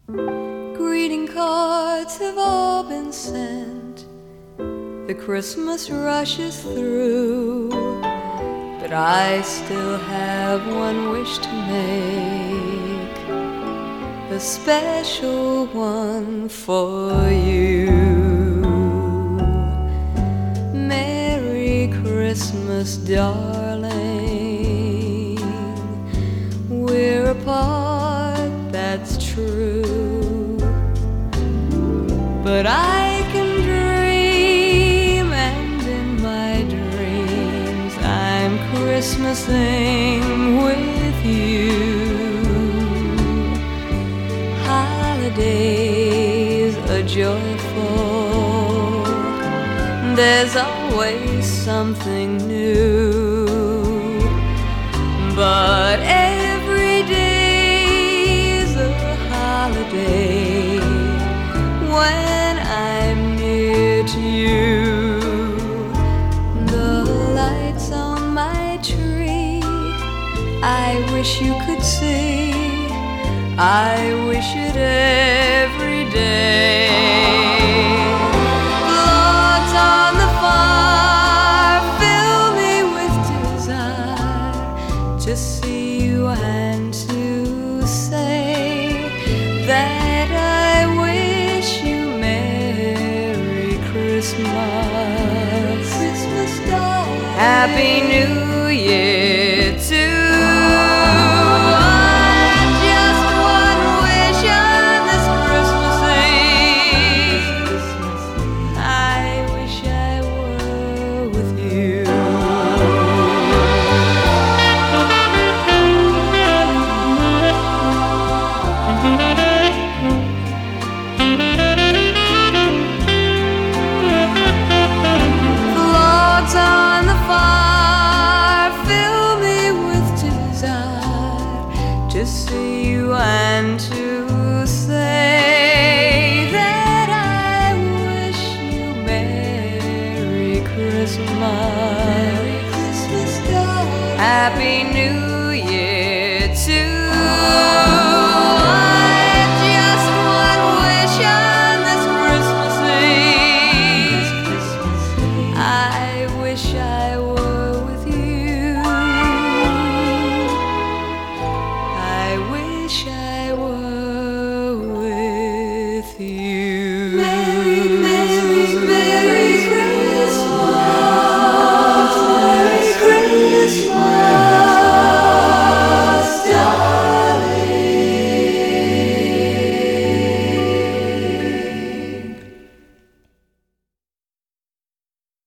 Greeting cards have all been sent, the Christmas rush is through, but I still have one wish to make, a special one for you. Merry Christmas, darling. We're apart, that's true, but I can dream, and in my dreams I'm Christmasing with you. Holidays are joyful, there's always something new, but every day's a holiday when I'm near to you. The lights on my tree, I wish you could see, I wish it every day. Logs on the fire fill me with desire to see you and to say that I wish you Merry Christmas, Christmas, darling. Happy New Year.